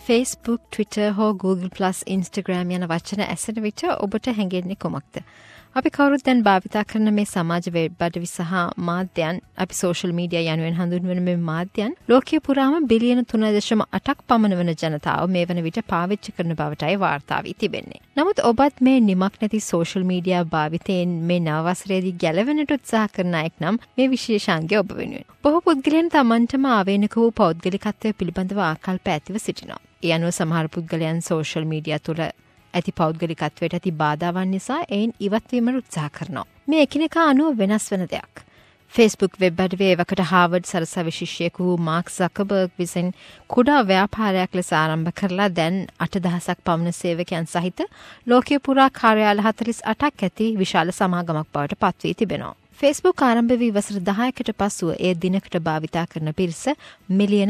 Facebook, Twitter හෝ Google+, Instagram යන වචන ඇසෙන විට ඔබට හැඟෙන්නේ කොමක්ද? අපි කවුරුත් දැන් භාවිතා කරන මේ සමාජ වෙබ් අඩවි සහ මාධ්‍යයන්, අපි සෝෂල් මීඩියා යනුවෙන් හඳුන්වන මේ මාධ්‍යයන් ලෝකයේ පුරාම බිලියන 3.8ක් පමණ වන ජනතාව මේ වන විට පාවිච්චි කරන බවටයි වාර්තා වී තිබෙන්නේ. නමුත් ඔබත් මේ නිමක් නැති සෝෂල් මීඩියා භාවිතයෙන් මේ නව වසරේදී ගැලවෙන්නට උත්සාහ කරන අයෙක් නම් මේ විශේෂාංගය ඔබ වෙනුවෙන්. බොහෝ පුද්ගලයන් තමන්ටම ආවේනික වූ පෞද්ගලිකත්වය පිළිබඳව ආකල්ප ඇතිව සිටිනවා. ඒ අනුව සමහර පුද්ගලයන් සෝෂල් මීඩියා තුළ ඇති පෞද්ගලිකත්වයට ඇති බාධාවන් නිසා එයින් ඉවත්වීමට උත්සාහ කරනවා. මේ එකිනෙකා අනුව වෙනස් වන දෙයක්. Facebook වෙබ් අඩවියේ එවකට හාවර්ඩ් සරසවි ශිෂ්‍යයෙකු වූ මාර්ක් සකර්බර්ග් විසින් කුඩා ව්‍යාපාරයක් ලෙස ආරම්භ කරලා දැන් 8000ක් පමණ සේවකයන් සහිත ලෝකයේ පුරා කාර්යාල 48ක් ඇති විශාල සමාගමක් බවට පත්වී තිබෙනවා. Facebook ආරම්භ වී වසර 10කට පසුව ඒ දිනකට භාවිතා කරන පිරිස මිලියන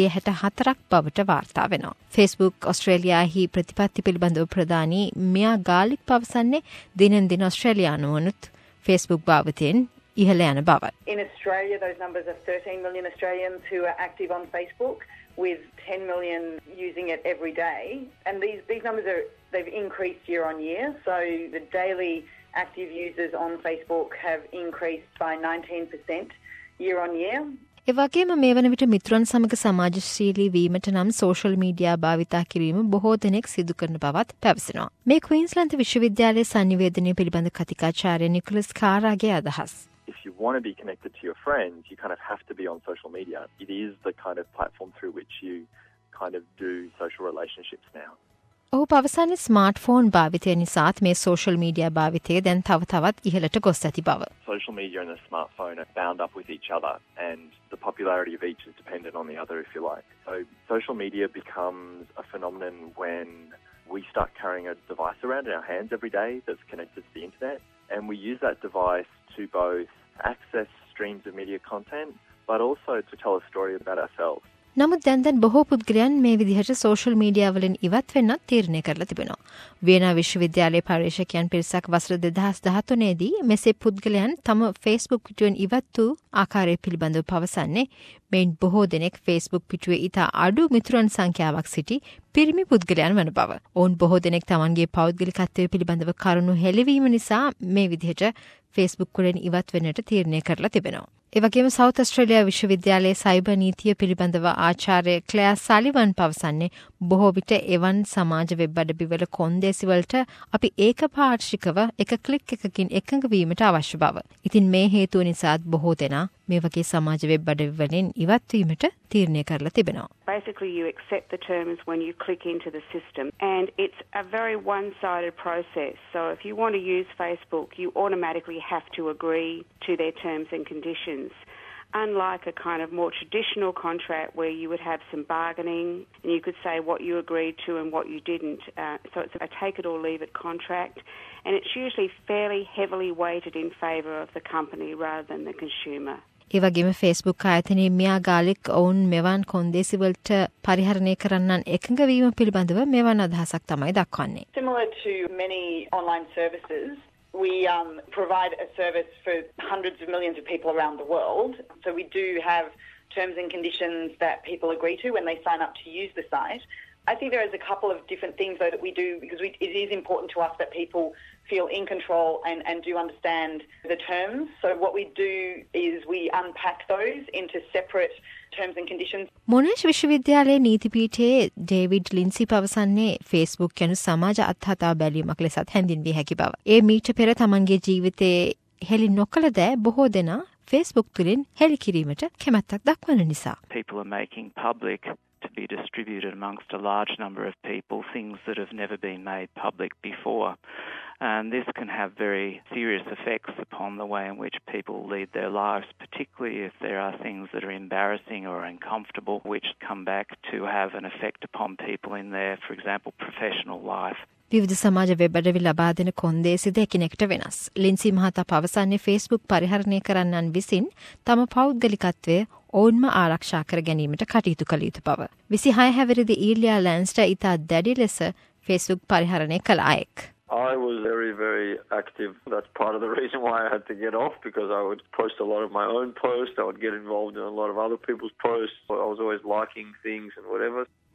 864ක් බවට වාර්තා වෙනවා. Facebook ඔස්ට්‍රේලියාහි ප්‍රතිපත්ති පිළිබඳව ප්‍රධානී මියා ගාලික් පවසන්නේ දිනෙන් දින ඔස්ට්‍රේලියානුවනුත් Facebook භාවිතයෙන් ඉහළ යන බව. In Australia, those numbers are 13 million Australians who are active on Facebook, with 10 million using it every day. And these numbers they've increased year on year. So the daily active users on Facebook have increased by 19% year on year. එවැගේම මේ වන විට මිත්‍රන් සමග සමාජශීලී වීමට නම් social media භාවිතා කිරීම බොහෝ දෙනෙක් සිදු කරන බවත් පැවසෙනවා. මේ ක්වීන්ස්ලන්ත විශ්වවිද්‍යාලයේ සංනිවේදනය පිළිබඳ කතිකාචාර්ය නිකොලස් කාරාගේ අදහස්. If you want to be connected to your friends, you kind of have to be on social media. It is the kind of platform through which you kind of do social relationships now. ඔහු පවසන්නේ smartphone භාවිතය නිසාත් මේ social media භාවිතය දැන් තව තවත් ඉහළට ගොස් ඇති බව. Social media and the smartphone are bound up with each other, and the popularity of each is dependent on the other, if you like. So social media becomes a phenomenon when we start carrying a device around in our hands every day that's connected to the internet, and we use that device to both access streams of media content, but also to tell a story about ourselves. නමුත් දැන් බොහෝ පුද්ගලයන් මේ විදිහට social media වලින් ඉවත් වෙන්නත් තීරණය කරලා තිබෙනවා. වියනා විශ්වවිද්‍යාලයේ පර්යේෂකයන් පිරිසක් වසර 2013 දී මෙසේ පුද්ගලයන් තම Facebook පිටුවෙන් ඉවත් වූ ආකාරය පිළිබඳව පවසන්නේ මෙයින් බොහෝ දෙනෙක් Facebook පිටුවේ ඉතා අඩු මිතුරන් සංඛ්‍යාවක් සිටි පිරිමි පුද්ගලයන් වන බව. ඔවුන් බොහෝ දෙනෙක් තමන්ගේ පෞද්ගලිකත්වය පිළිබඳව කරුණු හෙළිවීම නිසා මේ විදිහට Facebook වලින් ඉවත් වෙන්නට තීරණය කරලා තිබෙනවා. එවැගේම සවුත් ඔස්ට්‍රේලියා විශ්වවිද්‍යාලයේ සයිබර් නීතිය පිළිබඳව ආචාර්ය ක්ලෙයා සලිවන් පවසන්නේ බොහෝ විට එවන් සමාජ වෙබ් අඩවිවල කොන්දේසි වලට අපි ඒකපාර්ශ්විකව එක ක්ලික් එකකින් එකඟ වීමට අවශ්‍ය බව. ඉතින් මේ හේතුව නිසාත් බොහෝ දෙනා මේ වගේ සමාජ වෙබ් අඩවි වලින් ඉවත් වීමට තීරණය කරලා තිබෙනවා. Basically, you accept the terms when you click into the system, and it's a very one-sided process. So if you want to use Facebook, you automatically have to agree to their terms and conditions. Unlike a kind of more traditional contract where you would have some bargaining and you could say what you agreed to and what you didn't. So it's a take it or leave it contract, and it's usually fairly heavily weighted in favour of the company rather than the consumer. ඒ වගේම Facebook ආයතනයේ මියා garlic ඔවුන් මෙවන් කොන්දේසි වලට පරිහරණය කරන්නන් එකඟ වීම පිළිබඳව මෙවන් අදහසක් තමයි දක්වන්නේ. Similar to many online services, we provide a service for hundreds of millions of people around the world. So we do have terms and conditions that people agree to when they sign up to use the site. I think there is a couple of different things though that we do because it is important to us that people feel in control and do understand the terms. So what we do is we unpack those into separate terms and conditions. මොනෑෂ් විශ්වවිද්‍යාලයේ නීති පීඨයේ David ලින්සි පවසන්නේ Facebook යනු සමාජ අත්හදා බැලීමක් ලෙසත් හැඳින්විය හැකි බව. ඒ මීට පෙර තමන්ගේ ජීවිතයේ හෙළි නොකළ දෑ බොහෝ දෙනා Facebook තුලින් හෙළි කිරීමට කැමැත්තක් දක්වන නිසා. People are making public to be distributed amongst a large number of people, things that have never been made public before. And this can have very serious effects upon the way in which people lead their lives, particularly if there are things that are embarrassing or uncomfortable, which come back to have an effect upon people in their, for example, professional life. විවිධ සමාජ web අඩවි ලබා දෙන කොන්දේසිද එකිනෙකට වෙනස්. ලින්සි මහතා පවසන්නේ Facebook පරිහරණය කරන්නන් විසින් තම පෞද්ගලිකත්වය ඔවුන්ම ආරක්ෂා කර ගැනීමට කටයුතු කළ යුතු බව. 26 හැවිරිදි ඊලියා ලෑන්ස්ට ඉතා දැඩි ලෙස Facebook පරිහරණය කළ අයෙක්. I was very, very active. That's part of the reason why I had to get off, because I would post a lot of my own posts. I would get involved in a lot of other people's posts. I was always liking things and whatever.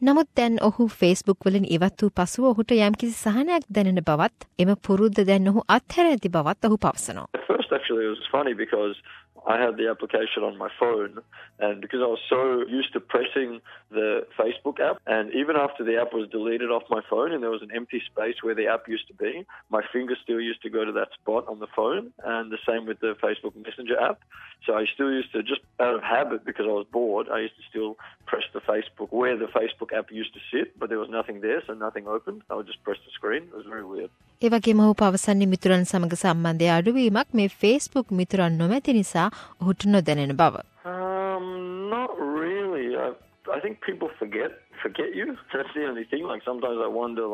නමුත් දැන් ඔහු Facebook වලින් ඉවත් වූ පසුව ඔහුට යම්කිසි සහනයක් දැනෙන බවත් එම පුරුද්ද දැන් ඔහු අත්හැර ඇති බවත් ඔහු පවසනවා. At first, actually, it was funny because I had the application on my phone, and because I was so used to pressing the Facebook app, and even after the app was deleted off my phone and there was an empty space where the app used to be, my finger still used to go to that spot on the phone, and the same with the Facebook Messenger app. So I still used to, just out of habit because I was bored, I used to still press the Facebook where the Facebook app used to sit, but there was nothing there, so nothing opened. I would just press the screen. It was very weird. ඒ වගේම ඔහු පවසන්නේ මිතුරන් සමග සම්බන්ධය අඩුවීමක් මේ Facebook මිතුරන් නොමැති නිසා ඔහුට නොදැනෙන බව. Not really. I think people forget you. That's the only thing. Like sometimes I wonder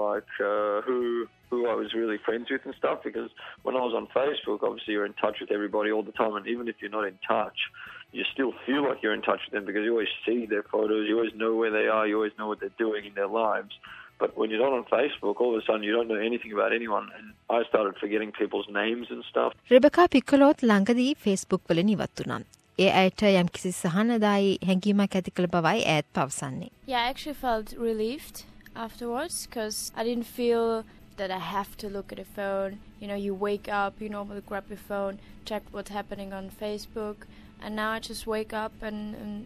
who I was really friends with and stuff, because when I was on Facebook, obviously you're in touch with everybody all the time, and even if you're not in touch, you still feel like you're in touch with them because you always see their photos, you always know where they are, you always know what they're doing in their lives. But when you're not on Facebook, all of a sudden you don't know anything about anyone, and I started forgetting people's names and stuff. රෙබකා පික්කොලොත් ළඟදී Facebook වලින් ඉවත් වුණා. ඒ අයට යම්කිසි සහනදායි හැඟීමක් ඇති කළ බවයි ඈත් පවසන්නේ. Yeah, I actually felt relieved afterwards because I didn't feel that I have to look at a phone. You know, you wake up, you normally grab your phone, check what's happening on Facebook, and now I just wake up and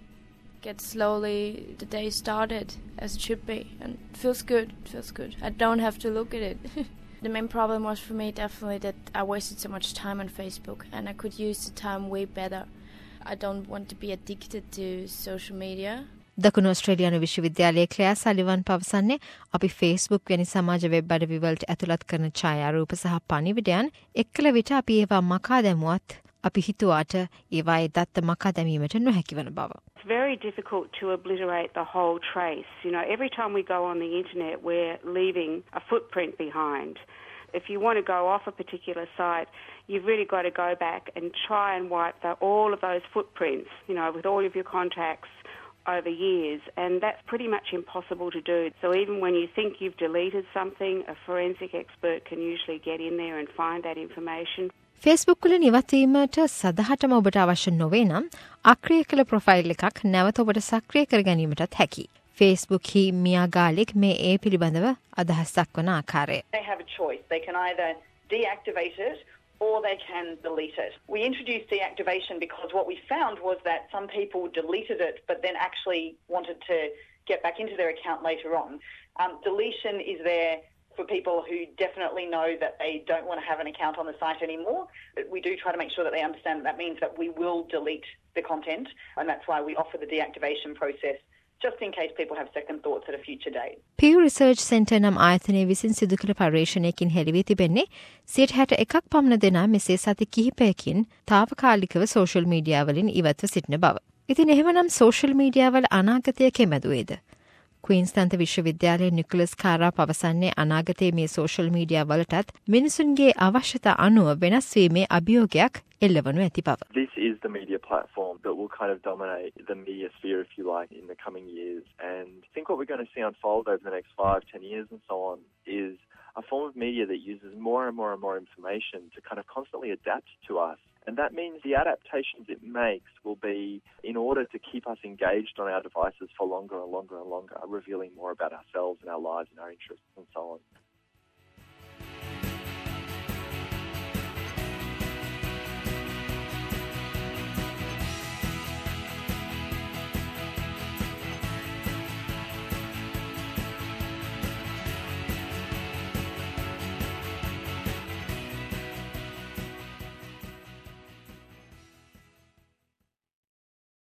get slowly the day started as it should be, and it feels good. I don't have to look at it. The main problem was for me definitely that I wasted so much time on Facebook, and I could use the time way better. I don't want to be addicted to social media. දකුණු ඔස්ට්‍රේලියානු විශ්වවිද්‍යාලයේ Claire සලිවන් පවසන්නේ අපි Facebook වැනි සමාජ web අඩවි වලට ඇතුළත් කරන ඡායාරූප සහ පණිවිඩයන් එක්කල විට අපි ඒවා මකා දැමුවත් අපි හිතුවාට ඒවායේ දත්ත මකා දැමීමට නොහැකි වන බව. It's very difficult to obliterate the whole trace. You know, every time we go on the internet, we're leaving a footprint behind. If you want to go off a particular site, you've really got to go back and try and wipe all of those footprints, you know, with all of your contacts over years, and that's pretty much impossible to do. So even when you think you've deleted something, a forensic expert can usually get in there and find that information. Facebook වලින් ඉවත්වීමට සදහටම ඔබට අවශ්‍ය නොවේ නම් අක්‍රිය කළ profile එකක් නැවත ඔබට සක්‍රිය කර ගැනීමටත් හැකි. Facebook හි මියා ගාලික් මේ ඒ පිළිබඳව අදහස් දක්වන ආකාරය. They have a choice. They can either deactivate it or they can delete it. We introduced deactivation because what we found was that some people deleted it but then actually wanted to get back into their account later on. Deletion is there for people who definitely know that they don't want to have an account on the site anymore. We do try to make sure that they understand that means that we will delete the content, and that's why we offer the deactivation process, just in case people have second thoughts at a future date. Pew Research Centre නම් ආයතනයේ විසින් සිදු කළ පර්යේෂණයකින් හෙළිවී තිබෙන්නේ 61%ක් පමණ දෙනා මෙසේ සති කිහිපයකින් తాවකාලිකව සෝෂල් මීඩියා වලින් ඉවත්ව සිටින බව. ඉතින් එහෙමනම් සෝෂල් මීඩියා වල අනාගතය කෙමැදුවේද? ක්වීන්ස්ලන්ත විශ්වවිද්‍යාලයේ නිකොලස් කාරා පවසන්නේ අනාගතයේ මේ සෝෂල් මීඩියා වලටත් මිනිසුන්ගේ අවශ්‍යතා අනුව වෙනස් වීමේ අභියෝගයක් එල්ලවනු ඇති බව. This is the media platform that will kind of dominate the media sphere, if you like, in the coming years. And I think what we're going to see unfold over the next 5-10 years and so on is a form of media that uses more and more and more information to kind of constantly adapt to us. And that means the adaptations it makes will be in order to keep us engaged on our devices for longer and longer and longer, revealing more about ourselves and our lives and our interests and so on.